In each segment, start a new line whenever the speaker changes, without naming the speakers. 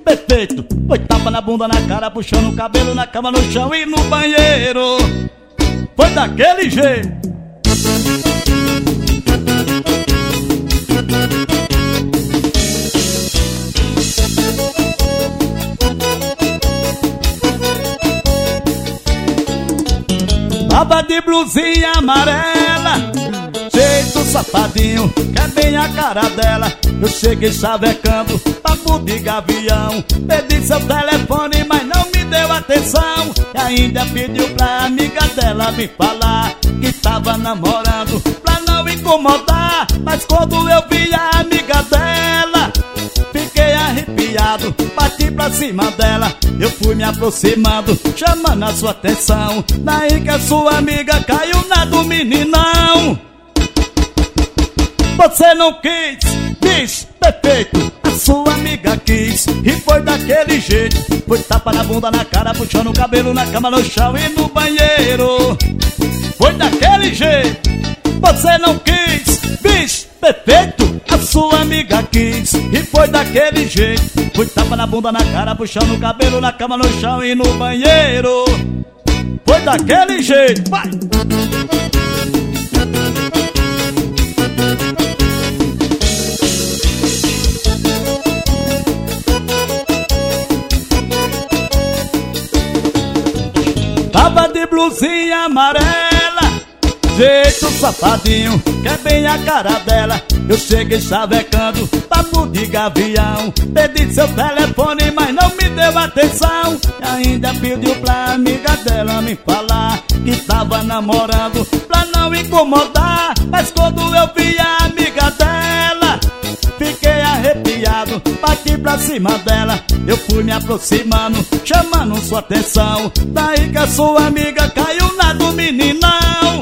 perfeito. Foi tapa na bunda, na cara, puxando o cabelo, na cama, no chão e no banheiro. Foi daquele jeito. Tava de blusinha amarela, jeito safadinho, que é bem a cara dela. Eu cheguei chavecando, papo de gavião. Pedi seu telefone, mas não me deu atenção. E ainda pediu pra amiga dela me falar que tava namorando, pra não incomodar. Mas quando eu vi a amiga dela, fiquei arrepiado, bati pra cima dela. Eu fui me aproximando, chamando a sua atenção. Daí que a sua amiga caiu na do meninão. Você não quis, bicho perfeito, a sua amiga quis. E foi daquele jeito. Foi tapa na bunda, na cara, puxando o cabelo, na cama, no chão e no banheiro. Foi daquele jeito. Você não quis, bicho perfeito, a sua amiga quis. E foi daquele jeito. Foi tapa na bunda, na cara, puxando o cabelo, na cama, no chão e no banheiro. Foi daquele jeito. Vai! Tava de blusinha amarela, jeito safadinho, que é bem a cara dela. Eu cheguei chavecando, papo de gavião. Pedi seu telefone, mas não me deu atenção. E ainda pediu pra amiga dela me falar que tava namorando, pra não incomodar. Mas quando eu vi a amiga dela, fiquei arrepiado, bati pra cima dela. Eu fui me aproximando, chamando sua atenção. Daí que a sua amiga caiu na do meninão.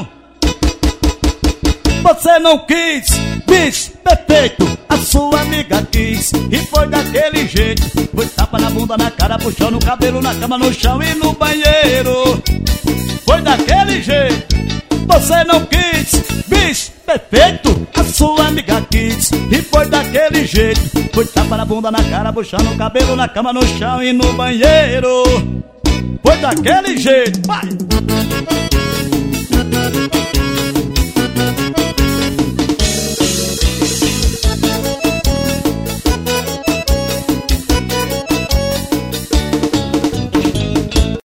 Você não quis, bicho perfeito, a sua amiga quis. E foi daquele jeito. Foi tapa na bunda, na cara, puxando o cabelo, na cama, no chão e no banheiro. Foi daquele jeito. Você não quis, bicho perfeito, a sua amiga quis. E foi daquele jeito. Foi tapa na bunda, na cara, puxando o cabelo, na cama, no chão e no banheiro. Foi daquele jeito. Vai!